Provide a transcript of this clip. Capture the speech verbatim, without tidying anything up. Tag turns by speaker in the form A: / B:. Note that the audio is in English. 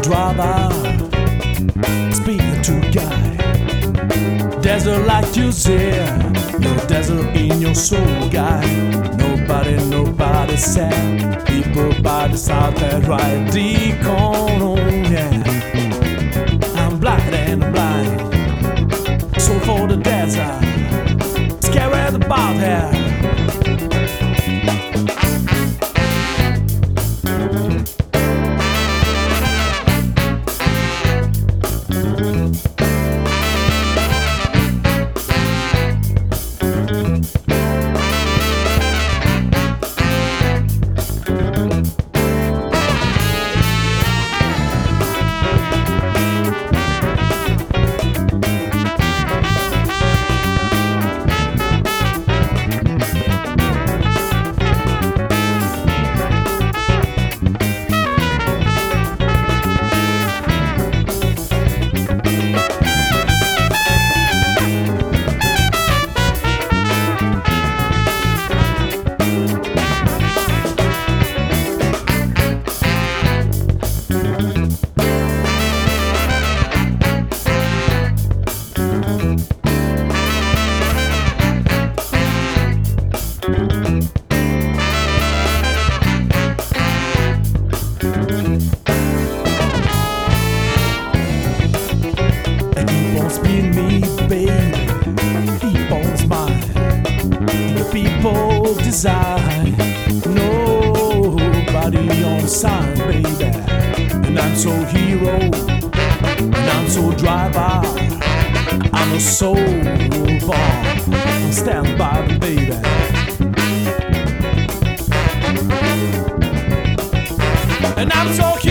A: driver, speaking to guy. Desert like you see, no desert in your soul, guy. Nobody, nobody sad. People by the side that ride the corner, yeah. I'm blind and I'm blind, so for the desert, scared about her. People design, nobody on the sign, baby. And I'm so hero, and I'm so driver. I'm a soul bomb, stand by me, baby. And I'm so